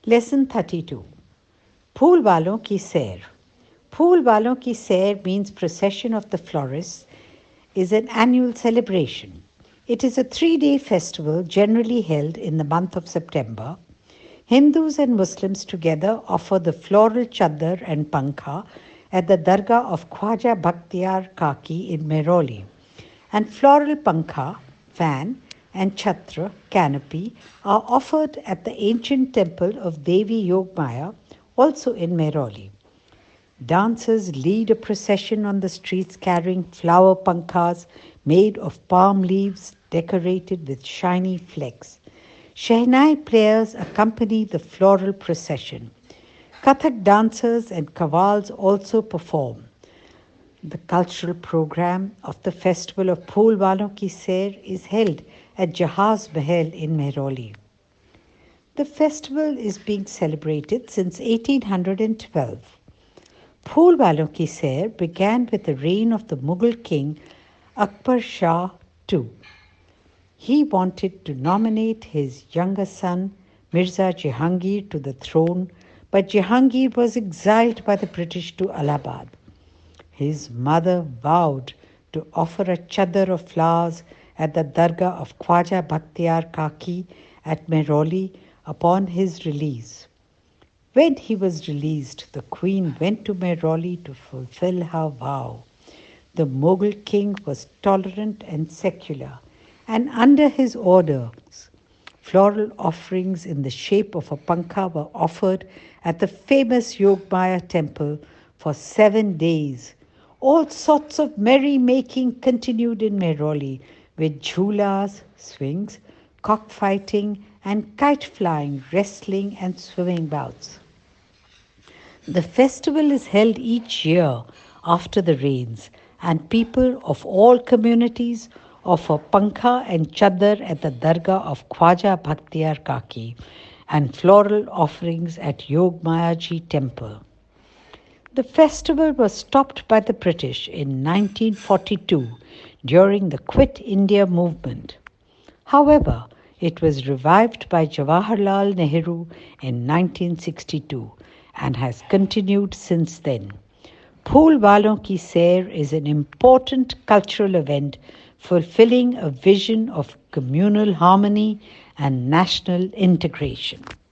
Lesson 32. Phool Walon Ki Sair. Phool Walon Ki Sair means procession of the florists, is an annual celebration. It is a 3-day festival generally held in the month of September. Hindus and Muslims together offer the floral chadar and pankha at the Dargah of Khwaja Bakhtiyar Kaki in Mehrauli, and floral pankha, fan, and chhatra, canopy, are offered at the ancient temple of Devi Yogmaya, also in Mehrauli. Dancers lead a procession on the streets carrying flower pankhas made of palm leaves decorated with shiny flecks. Shehnai players accompany the floral procession. Kathak dancers and qawwals also perform. The cultural program of the festival of Phool Walon Ki Sair is held at Jahaz Mahal in Mehrauli. The festival is being celebrated since 1812. Phool Walon Ki Sair began with the reign of the Mughal king Akbar Shah II. He wanted to nominate his younger son Mirza Jahangir to the throne, but Jahangir was exiled by the British to Allahabad. His mother vowed to offer a chadar of flowers at the Dargah of Khwaja Bakhtiyar Kaki at Mehrauli upon his release. When he was released, the queen went to Mehrauli to fulfill her vow. The Mughal king was tolerant and secular, and under his orders, floral offerings in the shape of a pankha were offered at the famous Yogmaya temple for 7 days. All sorts of merry-making continued in Mehrauli with jhulas, swings, cockfighting, and kite-flying, wrestling, and swimming bouts. The festival is held each year after the rains, and people of all communities offer pankha and chadar at the Dargah of Khwaja Bakhtiyar Kaki and floral offerings at Yogmayaji temple. The festival was stopped by the British in 1942 during the Quit India movement. However, it was revived by Jawaharlal Nehru in 1962 and has continued since then. Phool Walon Ki Sair is an important cultural event fulfilling a vision of communal harmony and national integration.